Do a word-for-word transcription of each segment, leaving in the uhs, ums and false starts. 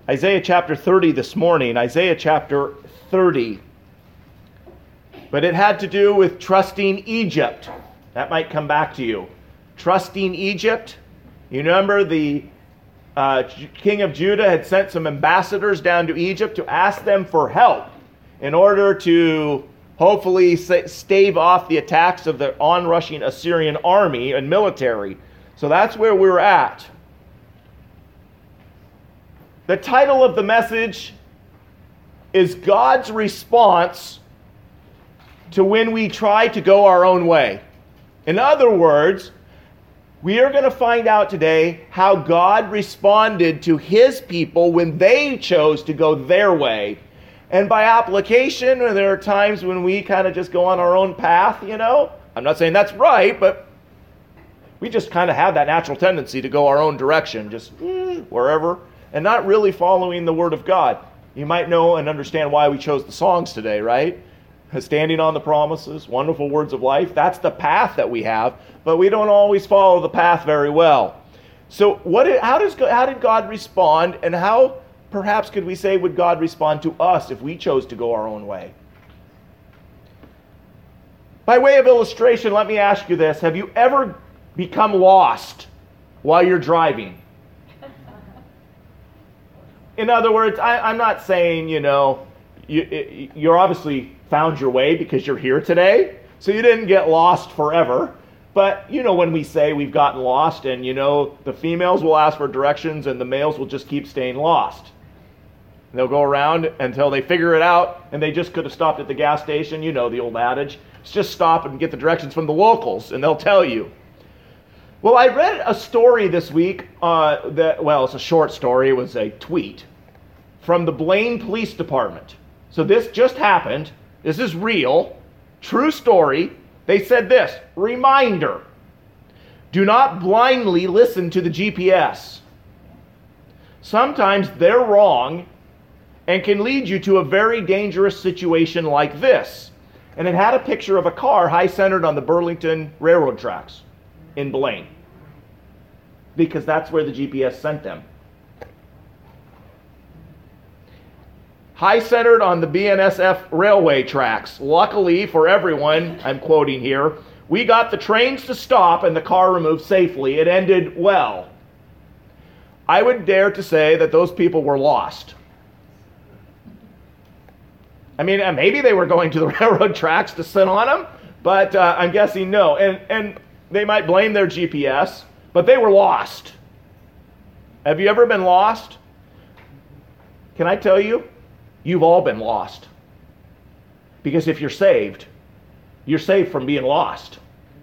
Isaiah chapter thirty this morning. Isaiah chapter thirty. But it had to do with trusting Egypt. That might come back to you. Trusting Egypt. You remember the uh, king of Judah had sent some ambassadors down to Egypt to ask them for help in order to hopefully stave off the attacks of the onrushing Assyrian army and military. So that's where we're at. The title of the message is God's response to when we try to go our own way. In other words, we are going to find out today how God responded to his people when they chose to go their way. And by application, there are times when we kind of just go on our own path, you know. I'm not saying that's right, but we just kind of have that natural tendency to go our own direction, just eh, wherever, and not really following the Word of God. You might know and understand why we chose the songs today, right? Standing on the promises, wonderful words of life. That's the path that we have, but we don't always follow the path very well. So what? Did, how, does, how did God respond, and how, perhaps could we say, would God respond to us if we chose to go our own way? By way of illustration, let me ask you this. Have you ever become lost while you're driving? In other words, I, I'm not saying, you know, you, you're obviously found your way because you're here today, so you didn't get lost forever. But, you know, when we say we've gotten lost, and, you know, the females will ask for directions and the males will just keep staying lost. And they'll go around until they figure it out, and they just could have stopped at the gas station. You know the old adage. It's just stop and get the directions from the locals, and they'll tell you. Well, I read a story this week uh, that, well, it's a short story. It was a tweet from the Blaine Police Department. So this just happened. This is real. True story. They said this, reminder, do not blindly listen to the G P S. Sometimes they're wrong and can lead you to a very dangerous situation like this. And it had a picture of a car high-centered on the Burlington Railroad tracks in Blaine, because that's where the G P S sent them. High-centered on the B N S F railway tracks. Luckily for everyone, I'm quoting here, we got the trains to stop and the car removed safely. It ended well. I would dare to say that those people were lost. I mean, maybe they were going to the railroad tracks to sit on them, but uh, I'm guessing no. And, and they might blame their G P S, but they were lost. Have you ever been lost? Can I tell you? You've all been lost. Because if you're saved, you're saved from being lost.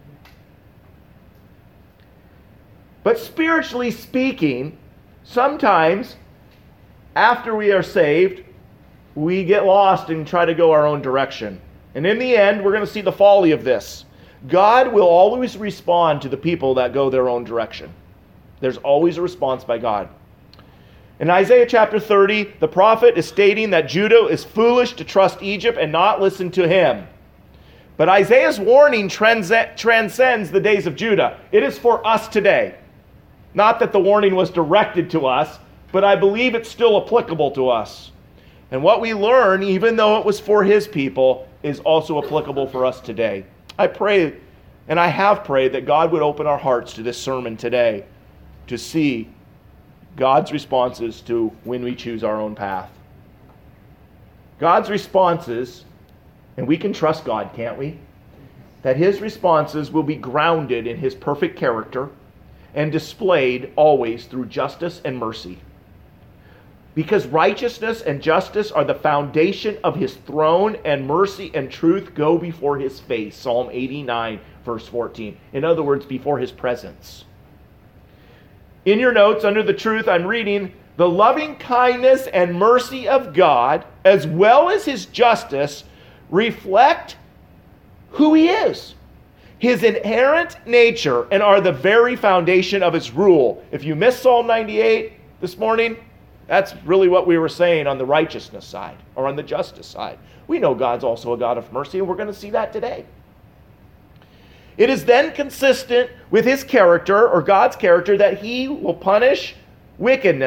But spiritually speaking, sometimes after we are saved, we get lost and try to go our own direction. And in the end, we're going to see the folly of this. God will always respond to the people that go their own direction. There's always a response by God. In Isaiah chapter thirty, the prophet is stating that Judah is foolish to trust Egypt and not listen to him. But Isaiah's warning transcends the days of Judah. It is for us today. Not that the warning was directed to us, but I believe it's still applicable to us. And what we learn, even though it was for his people, is also applicable for us today. I pray, and I have prayed, that God would open our hearts to this sermon today to see God's responses to when we choose our own path. God's responses, and we can trust God, can't we? That his responses will be grounded in his perfect character and displayed always through justice and mercy. Because righteousness and justice are the foundation of his throne, and mercy and truth go before his face. Psalm eighty-nine, verse fourteen. In other words, before his presence. In your notes, under the truth, I'm reading, the loving kindness and mercy of God, as well as his justice, reflect who he is, his inherent nature, and are the very foundation of his rule. If you missed Psalm ninety-eight this morning, that's really what we were saying on the righteousness side, or on the justice side. We know God's also a God of mercy, and we're going to see that today. It is then consistent with his character, or God's character, that he will punish wickedness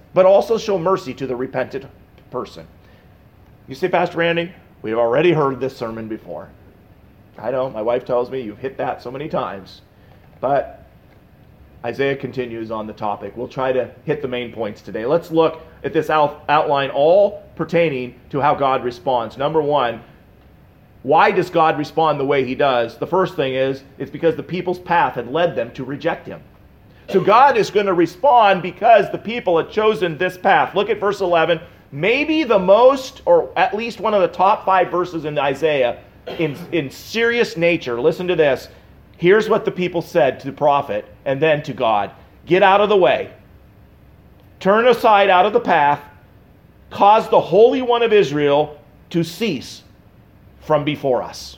but also show mercy to the repentant person. You say, Pastor Randy, we've already heard this sermon before. I know, my wife tells me you've hit that so many times. But Isaiah continues on the topic. We'll try to hit the main points today. Let's look at this out- outline all pertaining to how God responds. Number one, why does God respond the way he does? The first thing is, it's because the people's path had led them to reject him. So God is going to respond because the people had chosen this path. Look at verse eleven. Maybe the most, or at least one of the top five verses in Isaiah in, in serious nature. Listen to this. Here's what the people said to the prophet and then to God. Get out of the way. Turn aside out of the path. Cause the Holy One of Israel to cease from before us.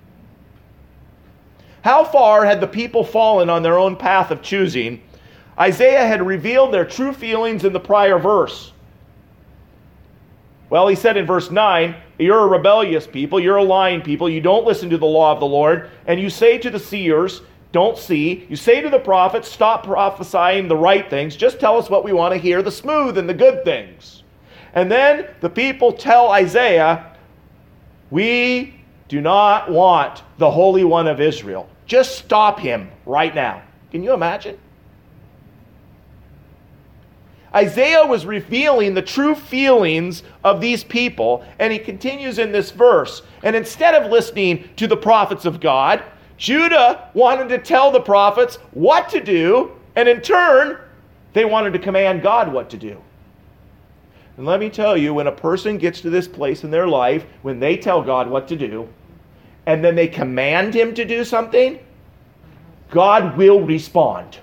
How far had the people fallen on their own path of choosing? Isaiah had revealed their true feelings in the prior verse. Well, he said in verse nine, you're a rebellious people, you're a lying people, you don't listen to the law of the Lord, and you say to the seers, don't see. You say to the prophets, stop prophesying the right things, just tell us what we want to hear, the smooth and the good things. And then the people tell Isaiah, we do not want the Holy One of Israel. Just stop him right now. Can you imagine? Isaiah was revealing the true feelings of these people, and he continues in this verse. And instead of listening to the prophets of God, Judah wanted to tell the prophets what to do, and in turn, they wanted to command God what to do. And let me tell you, when a person gets to this place in their life, when they tell God what to do, and then they command him to do something, God will respond.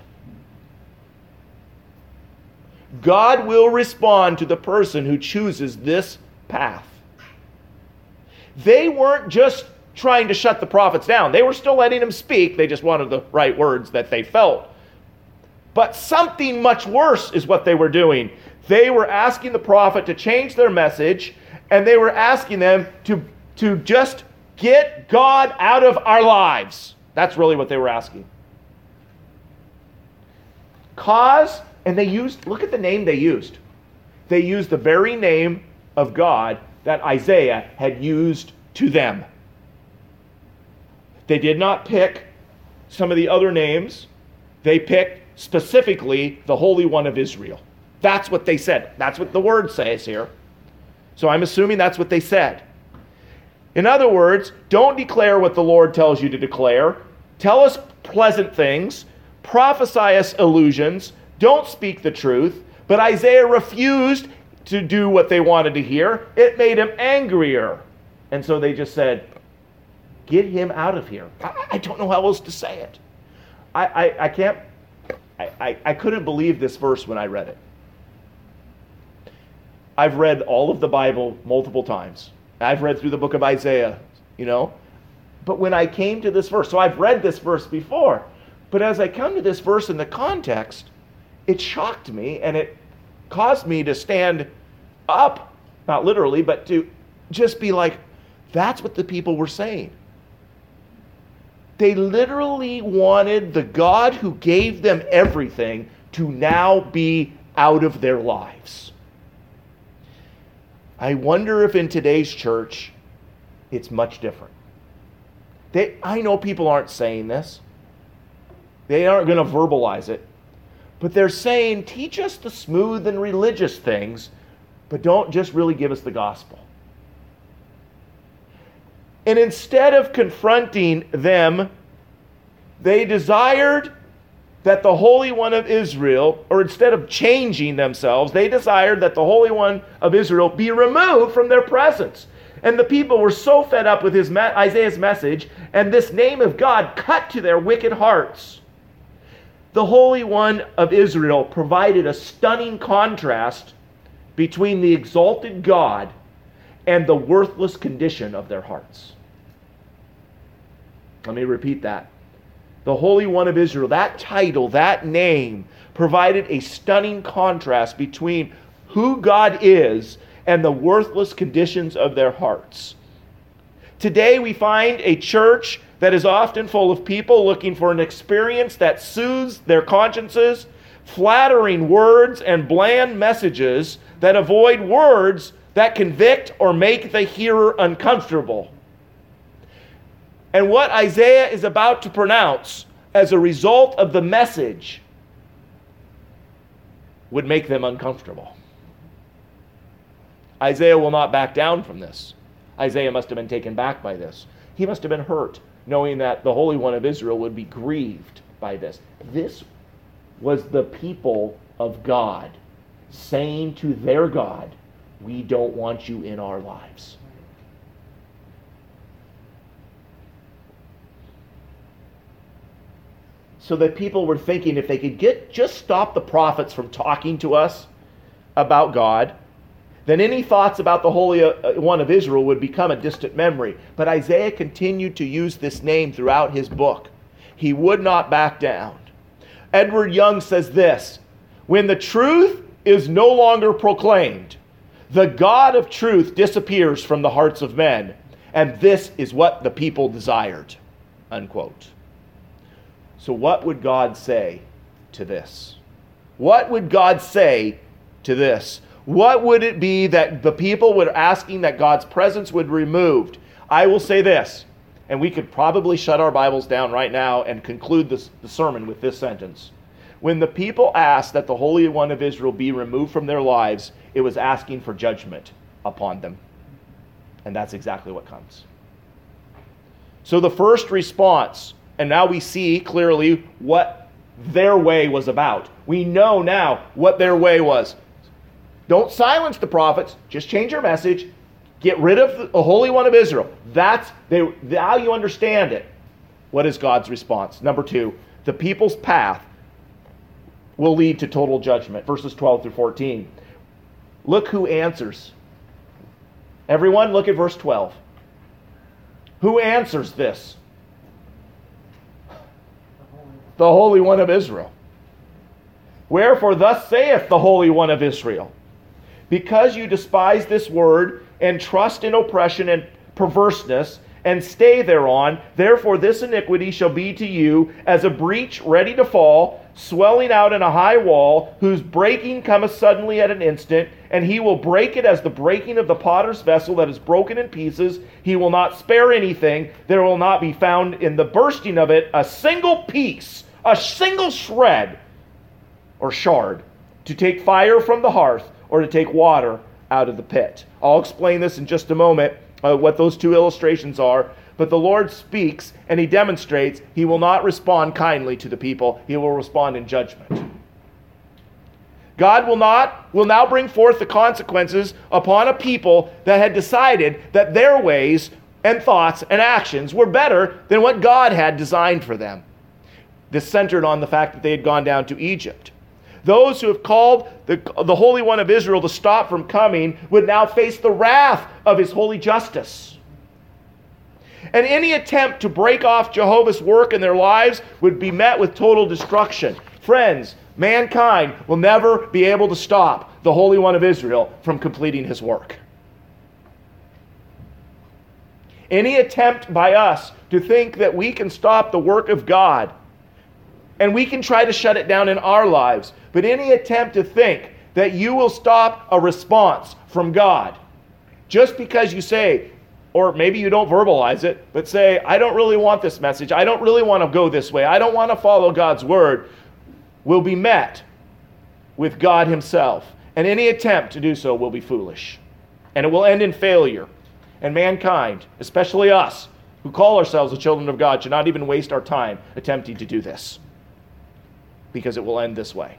God will respond to the person who chooses this path. They weren't just trying to shut the prophets down. They were still letting them speak. They just wanted the right words that they felt. But something much worse is what they were doing. They were asking the prophet to change their message, and they were asking them to, to just get God out of our lives. That's really what they were asking. Cause, and they used, look at the name they used. They used the very name of God that Isaiah had used to them. They did not pick some of the other names. They picked specifically the Holy One of Israel. That's what they said. That's what the word says here. So I'm assuming that's what they said. In other words, don't declare what the Lord tells you to declare. Tell us pleasant things. Prophesy us illusions. Don't speak the truth. But Isaiah refused to do what they wanted to hear. It made him angrier. And so they just said, get him out of here. I, I don't know how else to say it. I, I, I can't, I, I, I couldn't believe this verse when I read it. I've read all of the Bible multiple times. I've read through the book of Isaiah, you know. But when I came to this verse, so I've read this verse before, but as I come to this verse in the context, it shocked me and it caused me to stand up, not literally, but to just be like, that's what the people were saying. They literally wanted the God who gave them everything to now be out of their lives. I wonder if in today's church, it's much different. They, I know people aren't saying this. They aren't going to verbalize it. But they're saying, teach us the smooth and religious things, but don't just really give us the gospel. And instead of confronting them, they desired that the Holy One of Israel, or instead of changing themselves, they desired that the Holy One of Israel be removed from their presence. And the people were so fed up with his Isaiah's message, and this name of God cut to their wicked hearts. The Holy One of Israel provided a stunning contrast between the exalted God and the worthless condition of their hearts. Let me repeat that. The Holy One of Israel, that title, that name, provided a stunning contrast between who God is and the worthless conditions of their hearts. Today we find a church that is often full of people looking for an experience that soothes their consciences, flattering words and bland messages that avoid words that convict or make the hearer uncomfortable. And what Isaiah is about to pronounce as a result of the message would make them uncomfortable. Isaiah will not back down from this. Isaiah must have been taken back by this. He must have been hurt, knowing that the Holy One of Israel would be grieved by this. This was the people of God saying to their God, we don't want you in our lives. So that people were thinking if they could get just stop the prophets from talking to us about God, then any thoughts about the Holy One of Israel would become a distant memory. But Isaiah continued to use this name throughout his book. He would not back down. Edward Young says this, when the truth is no longer proclaimed, the God of truth disappears from the hearts of men, and this is what the people desired. Unquote. So what would God say to this? What would God say to this? What would it be that the people were asking that God's presence would be removed? I will say this, and we could probably shut our Bibles down right now and conclude this, the sermon with this sentence. When the people asked that the Holy One of Israel be removed from their lives, it was asking for judgment upon them. And that's exactly what comes. So the first response, and now we see clearly what their way was about. We know now what their way was. Don't silence the prophets, just change your message. Get rid of the Holy One of Israel. That's they, now you understand it. What is God's response? Number two, the people's path will lead to total judgment. Verses twelve through fourteen. Look who answers. Everyone, look at verse twelve. Who answers this? The Holy One of Israel. Wherefore thus saith the Holy One of Israel, because you despise this word and trust in oppression and perverseness and stay thereon, therefore this iniquity shall be to you as a breach ready to fall, swelling out in a high wall, whose breaking cometh suddenly at an instant, and he will break it as the breaking of the potter's vessel that is broken in pieces. He will not spare anything. There will not be found in the bursting of it a single piece, a single shred or shard, to take fire from the hearth or to take water out of the pit. I'll explain this in just a moment, uh, what those two illustrations are. But the Lord speaks and he demonstrates he will not respond kindly to the people. He will respond in judgment. God will not will now bring forth the consequences upon a people that had decided that their ways and thoughts and actions were better than what God had designed for them. This centered on the fact that they had gone down to Egypt. Those who have called the, the Holy One of Israel to stop from coming would now face the wrath of his holy justice. And any attempt to break off Jehovah's work in their lives would be met with total destruction. Friends, mankind will never be able to stop the Holy One of Israel from completing his work. Any attempt by us to think that we can stop the work of God, and we can try to shut it down in our lives, but any attempt to think that you will stop a response from God just because you say, or maybe you don't verbalize it, but say, I don't really want this message. I don't really want to go this way. I don't want to follow God's word, will be met with God himself. And any attempt to do so will be foolish. And it will end in failure. And mankind, especially us, who call ourselves the children of God, should not even waste our time attempting to do this, because it will end this way.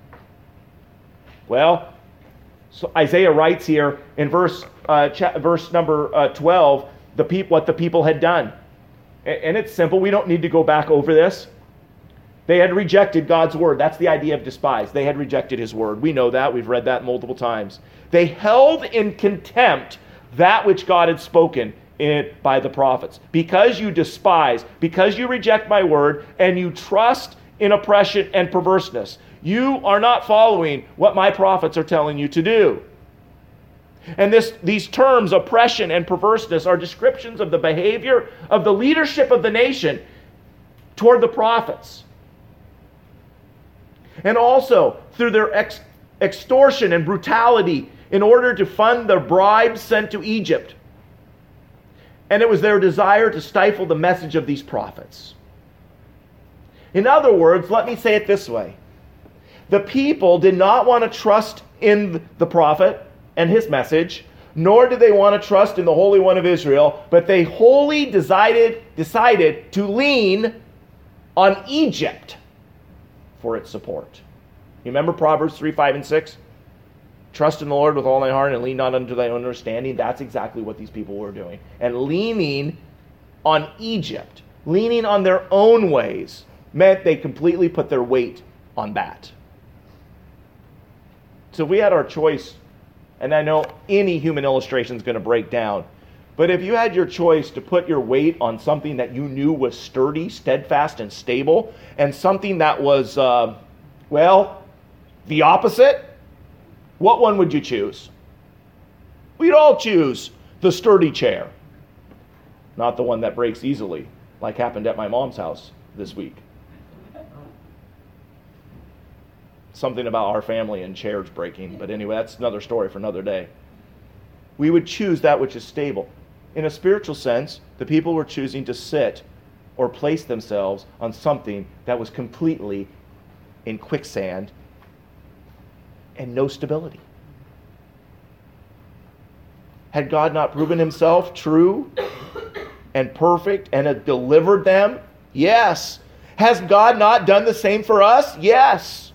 Well, so Isaiah writes here in verse uh, cha- verse number uh, twelve, the peop- what the people had done. And, and it's simple. We don't need to go back over this. They had rejected God's word. That's the idea of despise. They had rejected his word. We know that. We've read that multiple times. They held in contempt that which God had spoken in, by the prophets. Because you despise, because you reject my word, and you trust in oppression and perverseness, you are not following what my prophets are telling you to do. And this, these terms, oppression and perverseness, are descriptions of the behavior of the leadership of the nation toward the prophets. and also through their ex- extortion and brutality in order to fund the bribes sent to Egypt. And it was their desire to stifle the message of these prophets. In other words, let me say it this way. The people did not want to trust in the prophet and his message, nor did they want to trust in the Holy One of Israel, but they wholly decided, decided to lean on Egypt for its support. You remember Proverbs three, five, and six? Trust in the Lord with all thy heart and lean not unto thy own understanding. That's exactly what these people were doing. And leaning on Egypt, leaning on their own ways, meant they completely put their weight on that. So if we had our choice, and I know any human illustration is going to break down, but if you had your choice to put your weight on something that you knew was sturdy, steadfast, and stable, and something that was, uh, well, the opposite, what one would you choose? We'd all choose the sturdy chair, not the one that breaks easily, like happened at my mom's house this week. Something about our family and chairs breaking, but anyway, that's another story for another day. We would choose that which is stable. In a spiritual sense, the people were choosing to sit or place themselves on something that was completely in quicksand and no stability. Had God not proven himself true and perfect and had delivered them? Yes. Has God not done the same for us? Yes.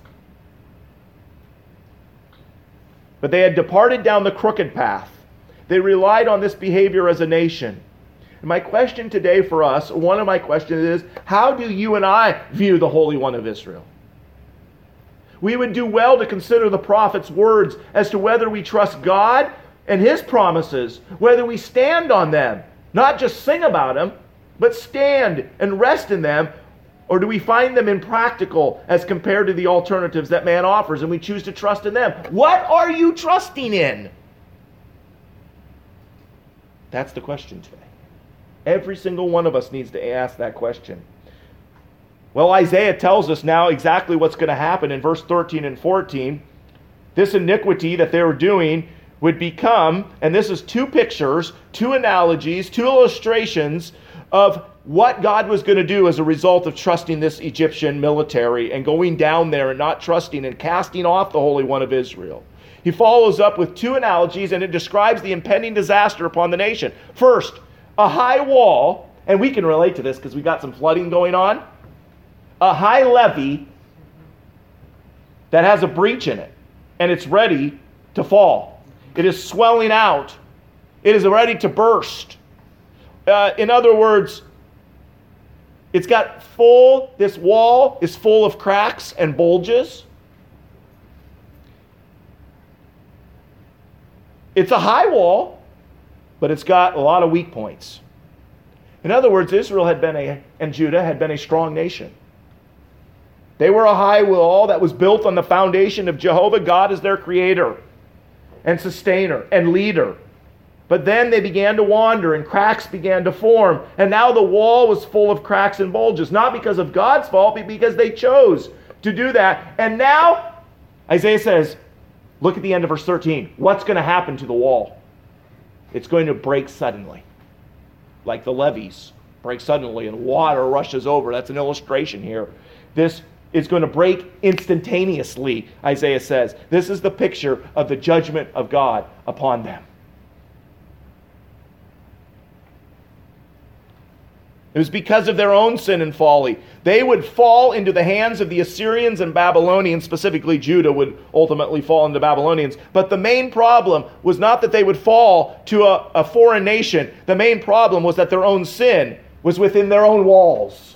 But they had departed down the crooked path. They relied on this behavior as a nation. And my question today for us, one of my questions is, how do you and I view the Holy One of Israel? We would do well to consider the prophet's words as to whether we trust God and his promises, whether we stand on them, not just sing about them, but stand and rest in them, or do we find them impractical as compared to the alternatives that man offers and we choose to trust in them? What are you trusting in? That's the question today. Every single one of us needs to ask that question. Well, Isaiah tells us now exactly what's going to happen in verse thirteen and fourteen. This iniquity that they were doing would become, and this is two pictures, two analogies, two illustrations of what God was going to do as a result of trusting this Egyptian military and going down there and not trusting and casting off the Holy One of Israel. He follows up with two analogies, and it describes the impending disaster upon the nation. First, a high wall, and we can relate to this because we got some flooding going on. A high levee that has a breach in it, and it's ready to fall. It is swelling out. It is ready to burst. Uh, in other words, it's got full, this wall is full of cracks and bulges. It's a high wall, but it's got a lot of weak points. In other words, Israel had been a, and Judah had been a strong nation. They were a high wall that was built on the foundation of Jehovah God as their creator and sustainer and leader. But then they began to wander and cracks began to form. And now the wall was full of cracks and bulges. Not because of God's fault, but because they chose to do that. And now, Isaiah says, look at the end of verse thirteen. What's going to happen to the wall? It's going to break suddenly. Like the levees break suddenly and water rushes over. That's an illustration here. This is going to break instantaneously, Isaiah says. This is the picture of the judgment of God upon them. It was because of their own sin and folly. They would fall into the hands of the Assyrians and Babylonians, specifically Judah would ultimately fall into Babylonians. But the main problem was not that they would fall to a, a foreign nation. The main problem was that their own sin was within their own walls.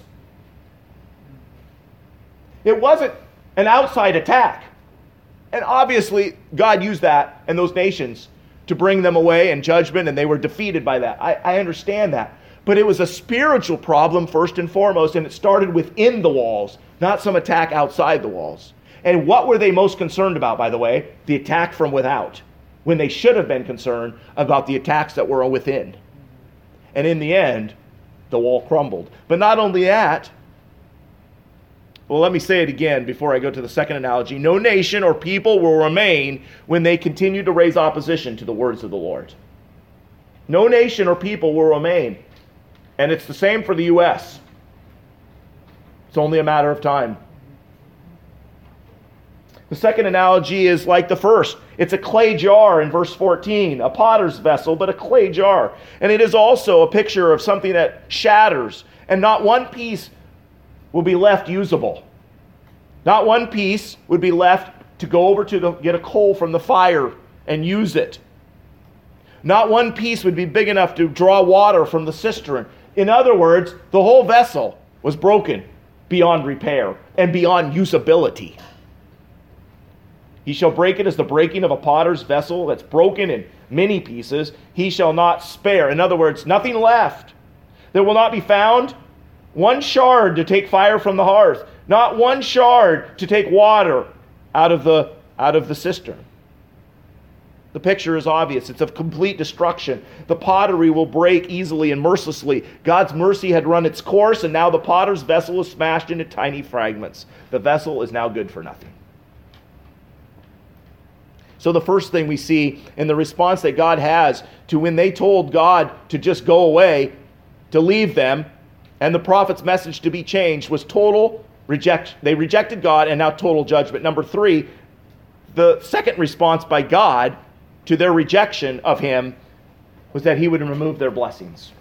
It wasn't an outside attack. And obviously, God used that and those nations to bring them away in judgment, and they were defeated by that. I, I understand that. But it was a spiritual problem first and foremost, and it started within the walls, not some attack outside the walls. And what were they most concerned about, by the way? The attack from without, when they should have been concerned about the attacks that were within. And in the end, the wall crumbled. But not only that, Well, let me say it again before I go to the second analogy. No nation or people will remain when they continue to raise opposition to the words of the Lord. No nation or people will remain. And it's the same for the U S It's only a matter of time. The second analogy is like the first. It's a clay jar in verse fourteen, a potter's vessel, but a clay jar. And it is also a picture of something that shatters, and not one piece will be left usable. Not one piece would be left to go over to the, get a coal from the fire and use it. Not one piece would be big enough to draw water from the cistern. In other words, the whole vessel was broken beyond repair and beyond usability. He shall break it as the breaking of a potter's vessel that's broken in many pieces. He shall not spare. In other words, nothing left. There will not be found one shard to take fire from the hearth, not one shard to take water out of the, out of the cistern. The picture is obvious. It's of complete destruction. The pottery will break easily and mercilessly. God's mercy had run its course, and now the potter's vessel is smashed into tiny fragments. The vessel is now good for nothing. So the first thing we see in the response that God has to when they told God to just go away, to leave them, and the prophet's message to be changed was total reject. They rejected God and now total judgment. Number three, the second response by God to their rejection of him was that he would remove their blessings.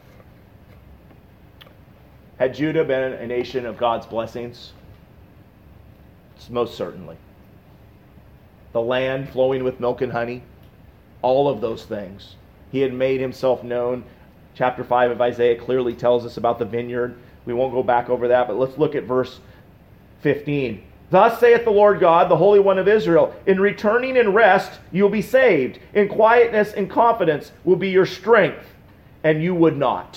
Had Judah been a nation of God's blessings? Most certainly. The land flowing with milk and honey, all of those things. He had made himself known. Chapter five of Isaiah clearly tells us about the vineyard. We won't go back over that, but let's look at verse fifteen. Thus saith the Lord God, the Holy One of Israel, in returning and rest you'll be saved. In quietness and confidence will be your strength, and you would not.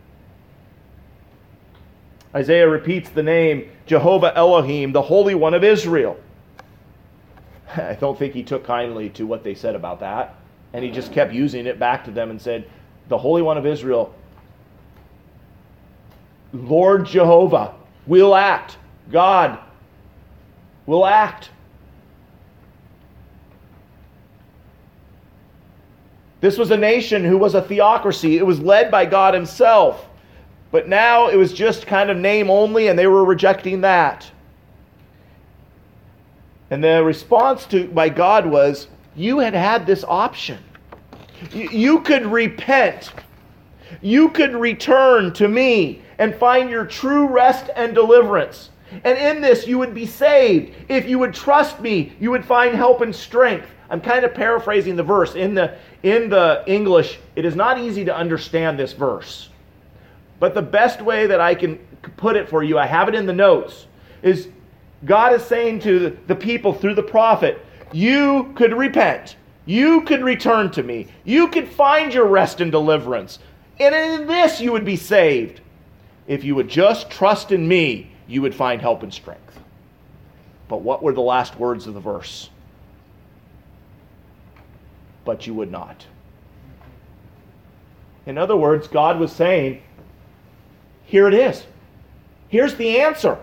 Isaiah repeats the name Jehovah Elohim, the Holy One of Israel. I don't think he took kindly to what they said about that. And he just kept using it back to them and said, the Holy One of Israel, Lord Jehovah, will act. God will act. This was a nation who was a theocracy. It was led by God himself. But now it was just kind of name only, and they were rejecting that. And the response to by God was, you had had this option. You, you could repent. You could return to me and find your true rest and deliverance. And in this you would be saved. If you would trust me, you would find help and strength. I'm kind of paraphrasing the verse. In the, in the English, it is not easy to understand this verse. But the best way that I can put it for you, I have it in the notes, is God is saying to the people through the prophet, you could repent. You could return to me. You could find your rest and deliverance. And in this you would be saved. If you would just trust in me, you would find help and strength. But what were the last words of the verse? But you would not. In other words, God was saying, here it is. Here's the answer.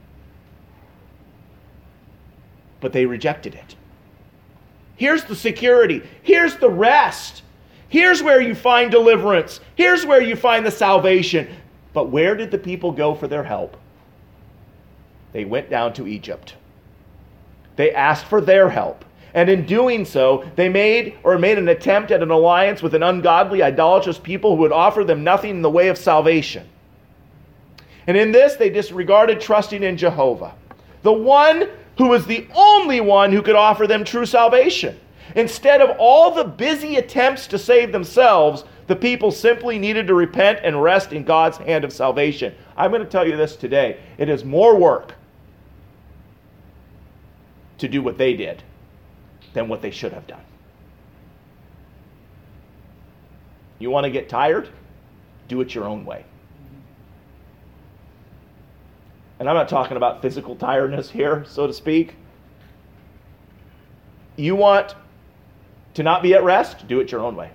But they rejected it. Here's the security. Here's the rest. Here's where you find deliverance. Here's where you find the salvation. But where did the people go for their help? They went down to Egypt. They asked for their help. And in doing so, they made or made an attempt at an alliance with an ungodly, idolatrous people who would offer them nothing in the way of salvation. And in this, they disregarded trusting in Jehovah, the one who was the only one who could offer them true salvation. Instead of all the busy attempts to save themselves, the people simply needed to repent and rest in God's hand of salvation. I'm going to tell you this today. It is more work to do what they did than what they should have done. You want to get tired? Do it your own way. And I'm not talking about physical tiredness here, so to speak. You want to not be at rest? Do it your own way.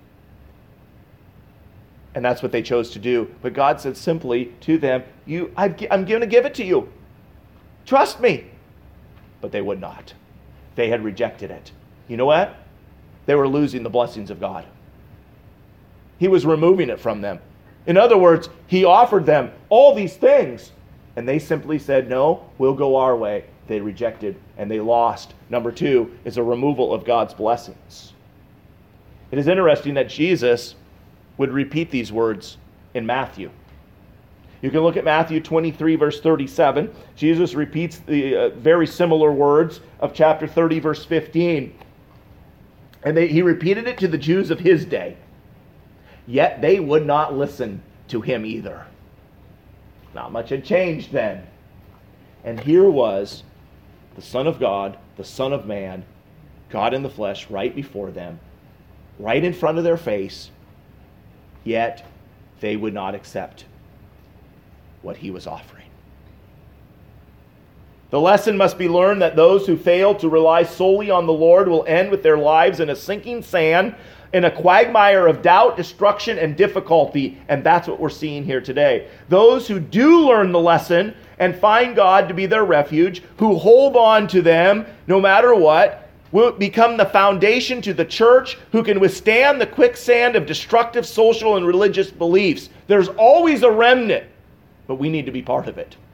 And that's what they chose to do. But God said simply to them, "You, I'm going to give it to you. Trust me. But they would not. They had rejected it. You know what? They were losing the blessings of God. He was removing it from them. In other words, he offered them all these things, and they simply said, no, we'll go our way. They rejected, and they lost. Number two is a removal of God's blessings. It is interesting that Jesus would repeat these words in Matthew. You can look at Matthew twenty-three, verse thirty-seven. Jesus repeats the uh, very similar words of chapter thirty, verse fifteen. And they, he repeated it to the Jews of his day. Yet they would not listen to him either. Not much had changed then. And here was the Son of God, the Son of Man, God in the flesh, right before them, right in front of their face, yet they would not accept what he was offering. The lesson must be learned that those who fail to rely solely on the Lord will end with their lives in a sinking sand, in a quagmire of doubt, destruction, and difficulty. And that's what we're seeing here today. Those who do learn the lesson and find God to be their refuge, who hold on to them no matter what, will become the foundation to the church who can withstand the quicksand of destructive social and religious beliefs. There's always a remnant, but we need to be part of it.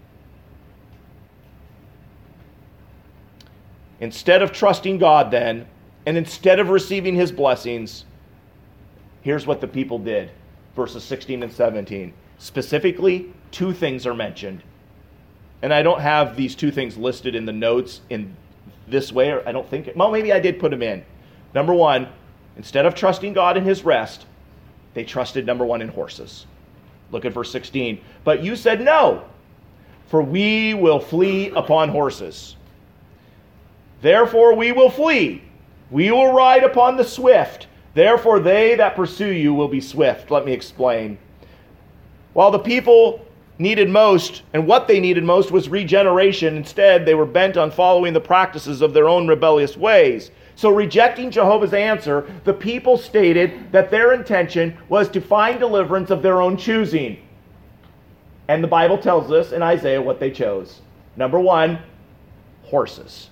Instead of trusting God then, and instead of receiving his blessings, here's what the people did. Verses sixteen and seventeen. Specifically, two things are mentioned. And I don't have these two things listed in the notes in this way, or I don't think, well, maybe I did put them in. Number one, instead of trusting God in his rest, they trusted, number one, in horses. Look at verse sixteen. But you said no, for we will flee upon horses. Therefore we will flee. We will ride upon the swift. Therefore they that pursue you will be swift. Let me explain. While the people needed most, and what they needed most was regeneration, instead they were bent on following the practices of their own rebellious ways. So rejecting Jehovah's answer, the people stated that their intention was to find deliverance of their own choosing. And the Bible tells us in Isaiah what they chose. Number one, horses.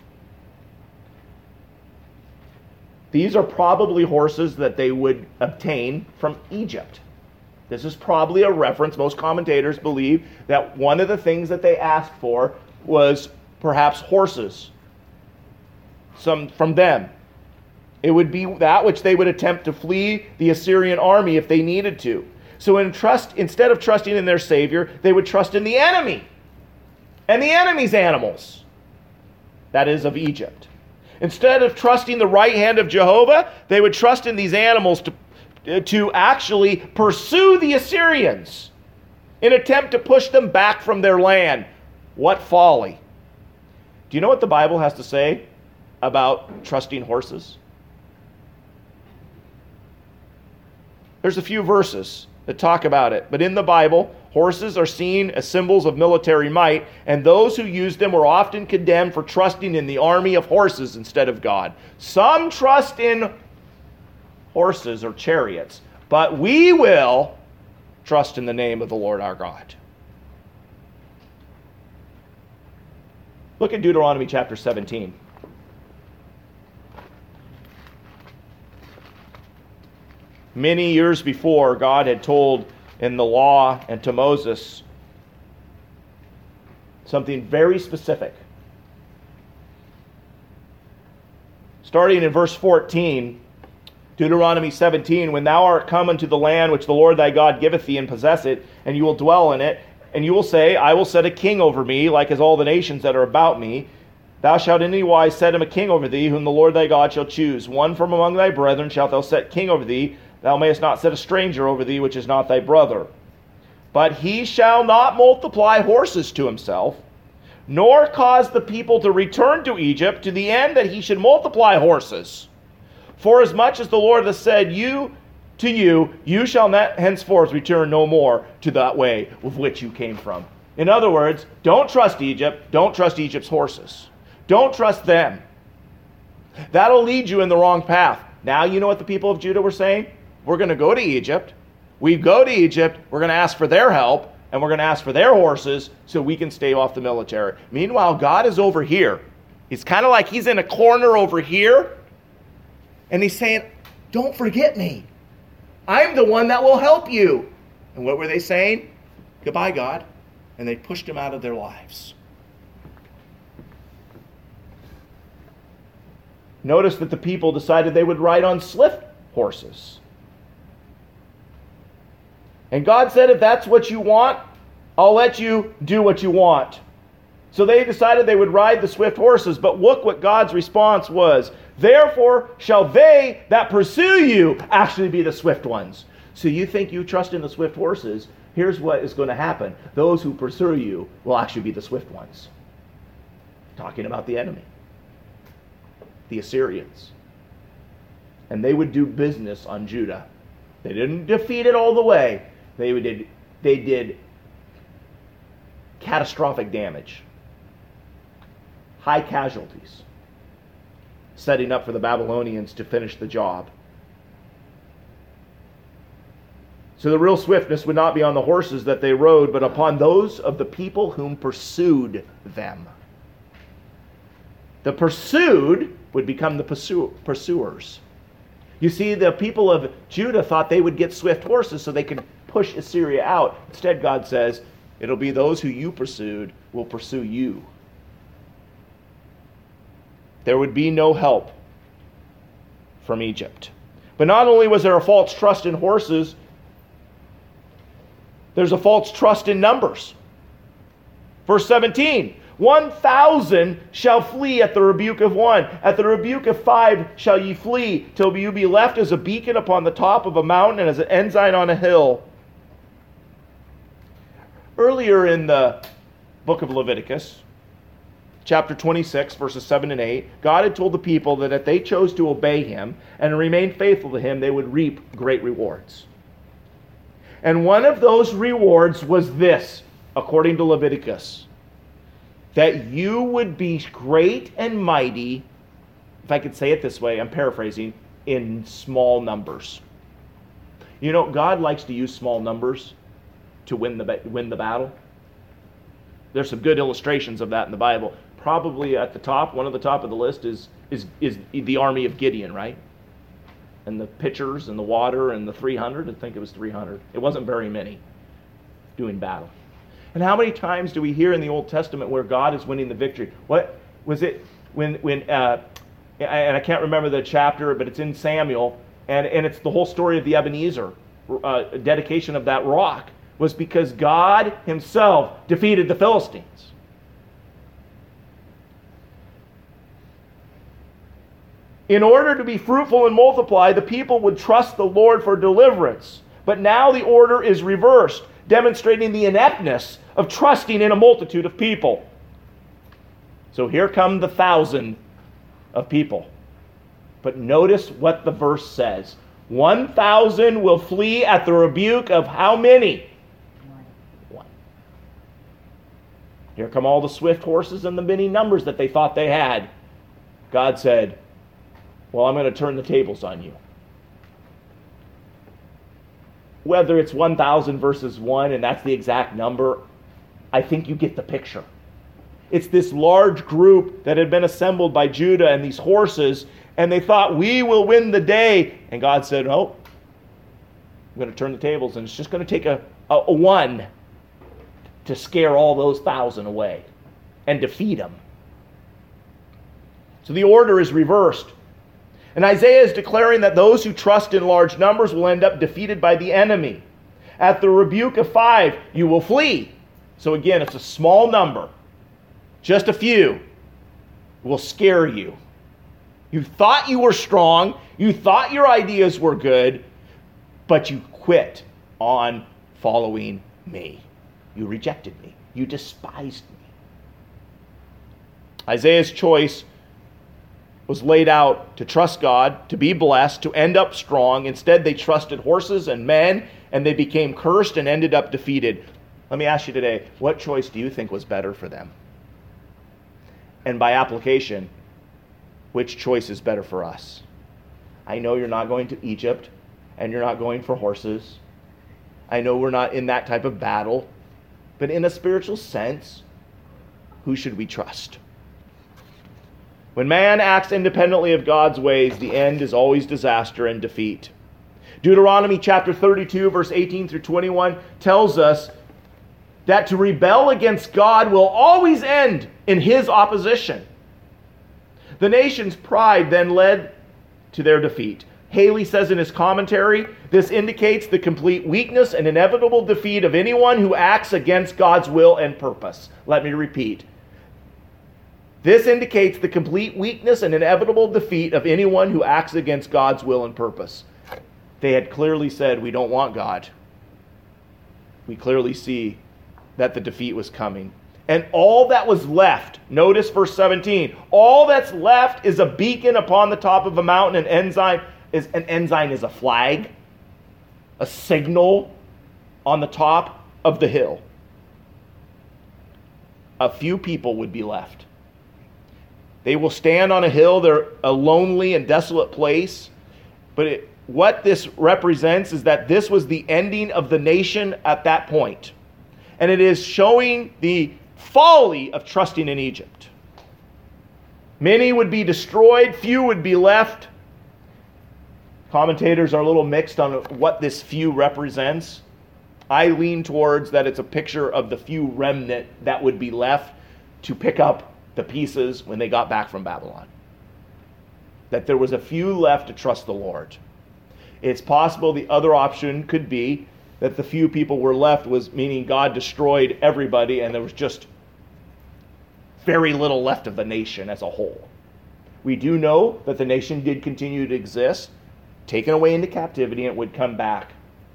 These are probably horses that they would obtain from Egypt. This is probably a reference. Most commentators believe that one of the things that they asked for was perhaps horses. Some from them. It would be that which they would attempt to flee the Assyrian army if they needed to. So in trust, instead of trusting in their Savior, they would trust in the enemy and the enemy's animals. That is, of Egypt. Instead of trusting the right hand of Jehovah, they would trust in these animals to, to actually pursue the Assyrians in an attempt to push them back from their land. What folly. Do you know what the Bible has to say about trusting horses? There's a few verses that talk about it, but in the Bible, horses are seen as symbols of military might, and those who used them were often condemned for trusting in the army of horses instead of God. Some trust in horses or chariots, but we will trust in the name of the Lord our God. Look at Deuteronomy chapter seventeen. Many years before, God had told in the law and to Moses something very specific. Starting in verse fourteen, Deuteronomy seventeen, when thou art come unto the land which the Lord thy God giveth thee, and possess it, and you will dwell in it, and you will say, I will set a king over me, like as all the nations that are about me. Thou shalt in any wise set him a king over thee, whom the Lord thy God shall choose. One from among thy brethren shalt thou set king over thee. Thou mayest not set a stranger over thee, which is not thy brother. But he shall not multiply horses to himself, nor cause the people to return to Egypt, to the end that he should multiply horses. For as much as the Lord hath said you to you, you shall not henceforth return no more to that way with which you came from. In other words, don't trust Egypt. Don't trust Egypt's horses. Don't trust them. That'll lead you in the wrong path. Now you know what the people of Judah were saying? We're going to go to Egypt. We go to Egypt. We're going to ask for their help. and we're going to ask for their horses so we can stay off the military. Meanwhile, God is over here. It's kind of like he's in a corner over here, and he's saying, don't forget me. I'm the one that will help you. And what were they saying? Goodbye, God. And they pushed him out of their lives. Notice that the people decided they would ride on swift horses. And God said, if that's what you want, I'll let you do what you want. So they decided they would ride the swift horses. But look what God's response was. Therefore shall they that pursue you actually be the swift ones. So you think you trust in the swift horses. Here's what is going to happen. Those who pursue you will actually be the swift ones. Talking about the enemy. The Assyrians. And they would do business on Judah. They didn't defeat it all the way. They did, they did catastrophic damage. High casualties. Setting up for the Babylonians to finish the job. So the real swiftness would not be on the horses that they rode, but upon those of the people whom pursued them. The pursued would become the pursu- pursuers. You see, the people of Judah thought they would get swift horses so they could push Assyria out. Instead, God says, it'll be those who you pursued will pursue you. There would be no help from Egypt. But not only was there a false trust in horses, there's a false trust in numbers. Verse seventeen, one thousand shall flee at the rebuke of one. At the rebuke of five shall ye flee, till you be left as a beacon upon the top of a mountain and as an ensign on a hill. Earlier in the book of Leviticus, chapter twenty-six, verses seven and eight, God had told the people that if they chose to obey him and remain faithful to him, they would reap great rewards. And one of those rewards was this, according to Leviticus, that you would be great and mighty, if I could say it this way, I'm paraphrasing, in small numbers. You know, God likes to use small numbers to win the win the battle. There's some good illustrations of that in the Bible. Probably at the top, one of the top of the list is is is the army of Gideon, right? And the pitchers and the water and the three hundred. I think it was three hundred. It wasn't very many doing battle. And how many times do we hear in the Old Testament where God is winning the victory? What was it when when uh, and I can't remember the chapter, but it's in Samuel, and and it's the whole story of the Ebenezer uh, dedication of that rock was because God himself defeated the Philistines. In order to be fruitful and multiply, the people would trust the Lord for deliverance. But now the order is reversed, demonstrating the ineptness of trusting in a multitude of people. So here come the thousand of people. But notice what the verse says. One thousand will flee at the rebuke of how many? One. Here come all the swift horses and the many numbers that they thought they had. God said, well, I'm going to turn the tables on you. Whether it's one thousand versus one, and that's the exact number, I think you get the picture. It's this large group that had been assembled by Judah and these horses, and they thought, we will win the day. And God said, oh, I'm going to turn the tables, and it's just going to take a, a, a one to scare all those thousand away and defeat them. So the order is reversed. And Isaiah is declaring that those who trust in large numbers will end up defeated by the enemy. At the rebuke of five, you will flee. So again, it's a small number. Just a few will scare you. You thought you were strong. You thought your ideas were good. But you quit on following me. You rejected me. You despised me. Isaiah's choice was laid out to trust God, to be blessed, to end up strong. Instead, they trusted horses and men, and they became cursed and ended up defeated. Let me ask you today, what choice do you think was better for them? And by application, which choice is better for us? I know you're not going to Egypt, and you're not going for horses. I know we're not in that type of battle. But in a spiritual sense, who should we trust? When man acts independently of God's ways, the end is always disaster and defeat. Deuteronomy chapter thirty-two, verse eighteen through twenty-one tells us that to rebel against God will always end in his opposition. The nation's pride then led to their defeat. Haley says in his commentary, this indicates the complete weakness and inevitable defeat of anyone who acts against God's will and purpose. Let me repeat. This indicates the complete weakness and inevitable defeat of anyone who acts against God's will and purpose. They had clearly said, we don't want God. We clearly see that the defeat was coming. And all that was left, notice verse seventeen, all that's left is a beacon upon the top of a mountain. An ensign is, an ensign is a flag, a signal on the top of the hill. A few people would be left. They will stand on a hill. They're a lonely and desolate place. But it, what this represents is that this was the ending of the nation at that point. And it is showing the folly of trusting in Egypt. Many would be destroyed. Few would be left. Commentators are a little mixed on what this few represents. I lean towards that it's a picture of the few remnant that would be left to pick up the pieces when they got back from Babylon. That there was a few left to trust the Lord. It's possible the other option could be that the few people were left was meaning God destroyed everybody and there was just very little left of the nation as a whole. We do know that the nation did continue to exist, taken away into captivity, and it would come back.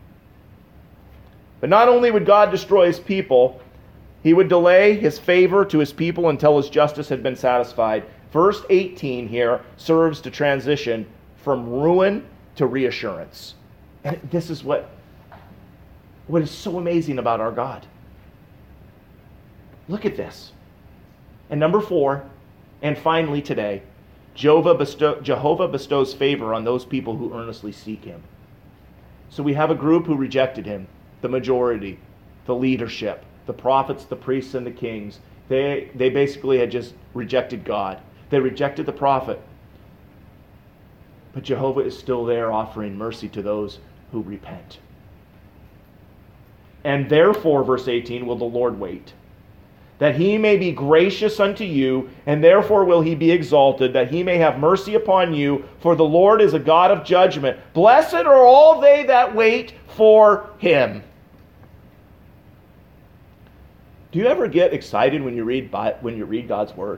But not only would God destroy his people, he would delay his favor to his people until his justice had been satisfied. Verse eighteen here serves to transition from ruin to reassurance. And this is what, what is so amazing about our God. Look at this. And number four, and finally today, Jehovah, bestow, Jehovah bestows favor on those people who earnestly seek him. So we have a group who rejected him, the majority, the leadership, the prophets, the priests, and the kings. They, they basically had just rejected God. They rejected the prophet. But Jehovah is still there offering mercy to those who repent. And therefore, verse eighteen, will the Lord wait, that he may be gracious unto you, and therefore will he be exalted, that he may have mercy upon you, for the Lord is a God of judgment. Blessed are all they that wait for him. Do you ever get excited when you read when you read God's word?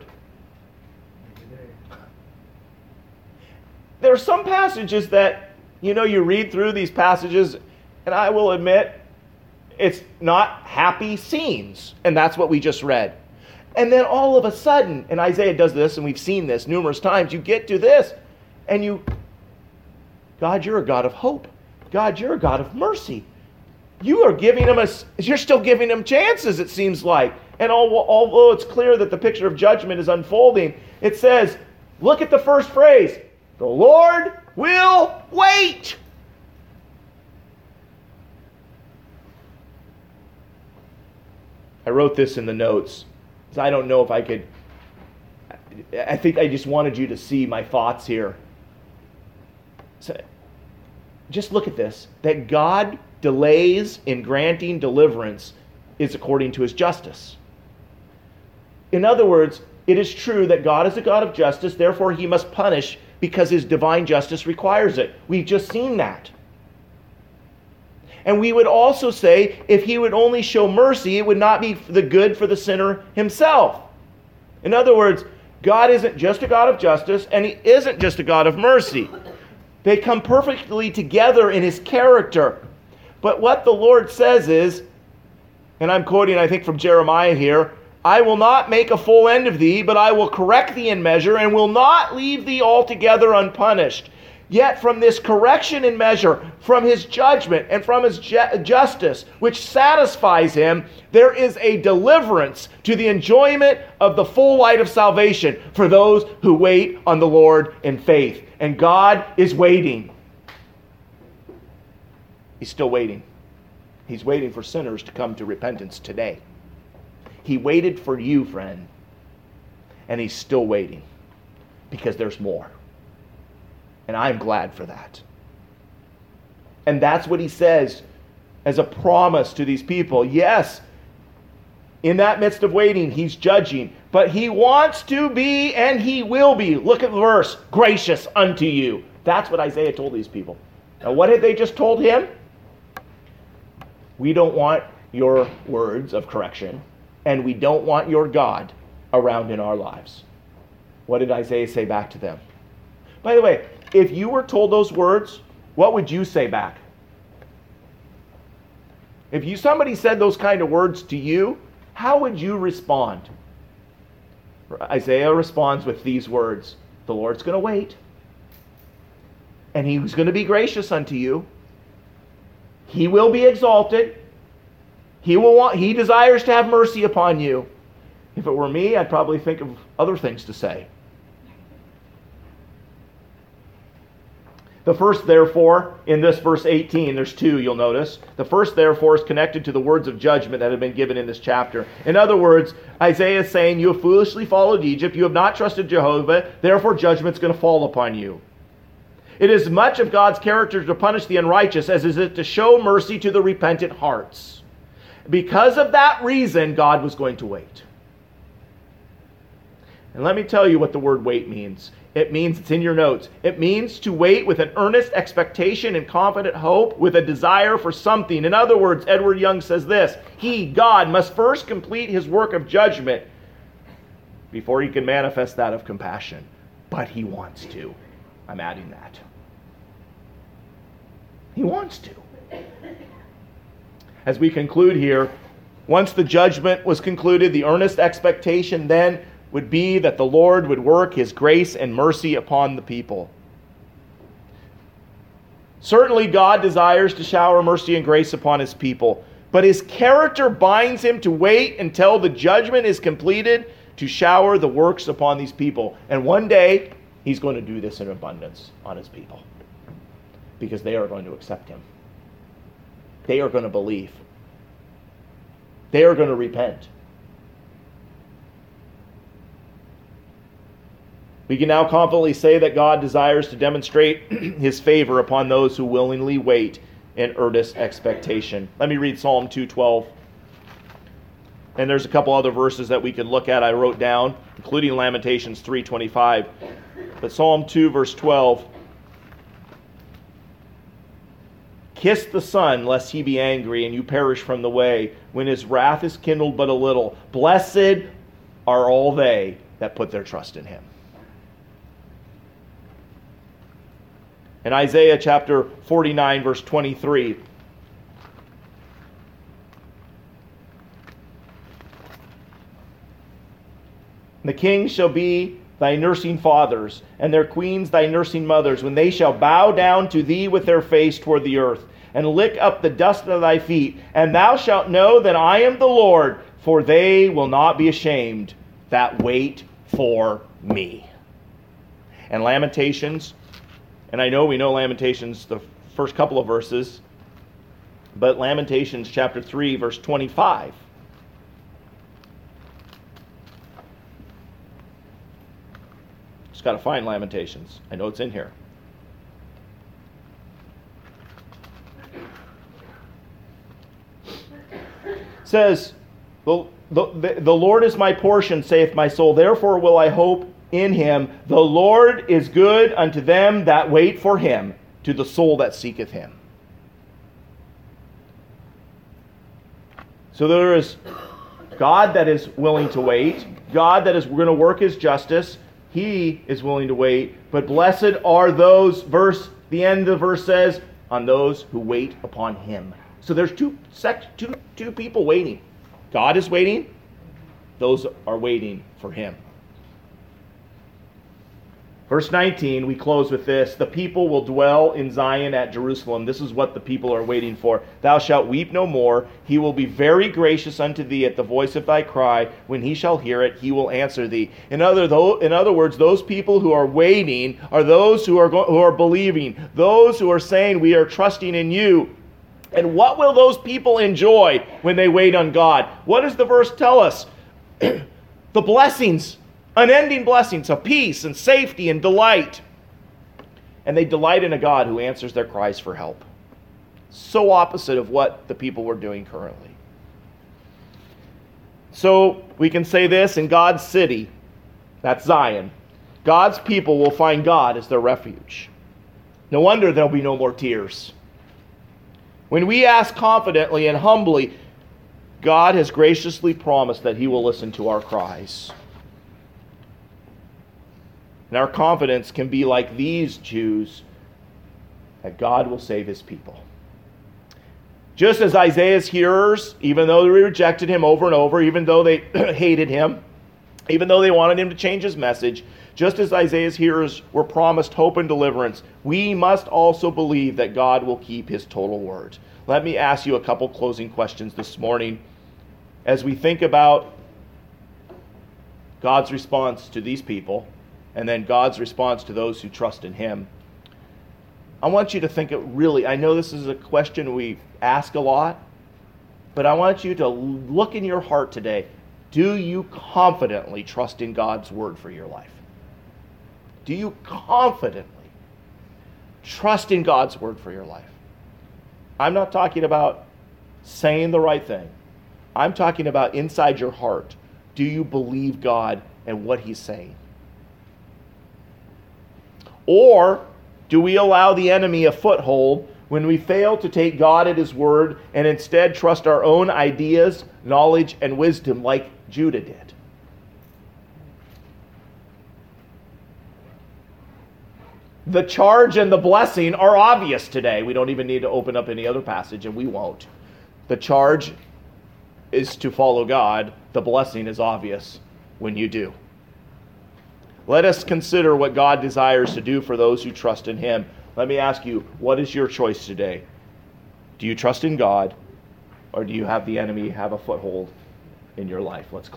There are some passages that, you know, you read through these passages, and I will admit, it's not happy scenes. And that's what we just read. And then all of a sudden, and Isaiah does this, and we've seen this numerous times, you get to this, and you, God, you're a God of hope. God, you're a God of mercy. You are giving them a, you're still giving them chances, it seems like. And although it's clear that the picture of judgment is unfolding, it says, look at the first phrase, the Lord will wait. I wrote this in the notes, because I don't know if I could, I think I just wanted you to see my thoughts here. So, just look at this, that God delays in granting deliverance is according to his justice. In other words, it is true that God is a God of justice, therefore he must punish because his divine justice requires it. We've just seen that. And we would also say, if he would only show mercy, it would not be the good for the sinner himself. In other words, God isn't just a God of justice, and he isn't just a God of mercy. They come perfectly together in his character. But what the Lord says is, and I'm quoting, I think, from Jeremiah here, I will not make a full end of thee, but I will correct thee in measure, and will not leave thee altogether unpunished. Yet from this correction in measure, from his judgment, and from his ju- justice, which satisfies him, there is a deliverance to the enjoyment of the full light of salvation for those who wait on the Lord in faith. And God is waiting. He's still waiting. He's waiting for sinners to come to repentance today. He waited for you, friend. And he's still waiting because there's more. And I'm glad for that. And that's what he says as a promise to these people. Yes, in that midst of waiting, he's judging, but he wants to be and he will be. Look at the verse, gracious unto you. That's what Isaiah told these people. Now, what had they just told him? We don't want your words of correction, and we don't want your God around in our lives. What did Isaiah say back to them? By the way, if you were told those words, what would you say back? If you somebody said those kind of words to you, how would you respond? Isaiah responds with these words. The Lord's going to wait. And he's going to be gracious unto you. He will be exalted. He will want, he desires to have mercy upon you. If it were me, I'd probably think of other things to say. The first, therefore, in this verse eighteen, there's two, you'll notice. The first, therefore, is connected to the words of judgment that have been given in this chapter. In other words, Isaiah is saying, you have foolishly followed Egypt, you have not trusted Jehovah, therefore judgment's going to fall upon you. It is much of God's character to punish the unrighteous as is it to show mercy to the repentant hearts. Because of that reason, God was going to wait. And let me tell you what the word wait means. It means, it's in your notes, it means to wait with an earnest expectation and confident hope, with a desire for something. In other words, Edward Young says this, He, God, must first complete His work of judgment before He can manifest that of compassion. But He wants to. I'm adding that. He wants to. As we conclude here, once the judgment was concluded, the earnest expectation then would be that the Lord would work His grace and mercy upon the people. Certainly God desires to shower mercy and grace upon His people, but His character binds Him to wait until the judgment is completed to shower the works upon these people. And one day, He's going to do this in abundance on His people because they are going to accept Him. They are going to believe. They are going to repent. We can now confidently say that God desires to demonstrate His favor upon those who willingly wait in earnest expectation. Let me read Psalm two twelve. And there's a couple other verses that we could look at I wrote down, including Lamentations three twenty-five. But Psalm two verse twelve. Kiss the Son, lest he be angry, and you perish from the way, when his wrath is kindled but a little. Blessed are all they that put their trust in Him. In Isaiah chapter forty-nine, verse twenty-three, the kings shall be thy nursing fathers, and their queens thy nursing mothers, when they shall bow down to thee with their face toward the earth, and lick up the dust of thy feet. And thou shalt know that I am the Lord, for they will not be ashamed that wait for me. And Lamentations, and I know we know Lamentations, the first couple of verses, but Lamentations chapter three, verse twenty-five. Just got to find Lamentations. I know it's in here. It says, the, the, the Lord is my portion, saith my soul, therefore will I hope in Him. The Lord is good unto them that wait for Him, to the soul that seeketh Him. So there is God that is willing to wait, God that is going to work His justice. He is willing to wait. But blessed are those, verse, the end of the verse says, on those who wait upon Him. So there's two, sect, two, two people waiting. God is waiting. Those are waiting for Him. Verse nineteen, we close with this. The people will dwell in Zion at Jerusalem. This is what the people are waiting for. Thou shalt weep no more. He will be very gracious unto thee at the voice of thy cry. When he shall hear it, he will answer thee. In other, in other words, those people who are waiting are those who are, who are believing. Those who are saying, we are trusting in you. And what will those people enjoy when they wait on God? What does the verse tell us? the blessings, unending blessings of peace and safety and delight. And they delight in a God who answers their cries for help. So opposite of what the people were doing currently. So we can say this: in God's city, that's Zion, God's people will find God as their refuge. No wonder there'll be no more tears. When we ask confidently and humbly, God has graciously promised that He will listen to our cries. And our confidence can be like these Jews, that God will save His people. Just as Isaiah's hearers, even though they rejected him over and over, even though they hated him, even though they wanted him to change his message, just as Isaiah's hearers were promised hope and deliverance, we must also believe that God will keep His total word. Let me ask you a couple closing questions this morning as we think about God's response to these people and then God's response to those who trust in Him. I want you to think it really, I know this is a question we ask a lot, but I want you to look in your heart today. Do you confidently trust in God's word for your life? Do you confidently trust in God's word for your life? I'm not talking about saying the right thing. I'm talking about inside your heart. Do you believe God and what He's saying? Or do we allow the enemy a foothold when we fail to take God at His word and instead trust our own ideas, knowledge, and wisdom like Judah did? The charge and the blessing are obvious today. We don't even need to open up any other passage, and we won't. The charge is to follow God. The blessing is obvious when you do. Let us consider what God desires to do for those who trust in Him. Let me ask you, what is your choice today? Do you trust in God, or do you have the enemy have a foothold in your life? Let's close.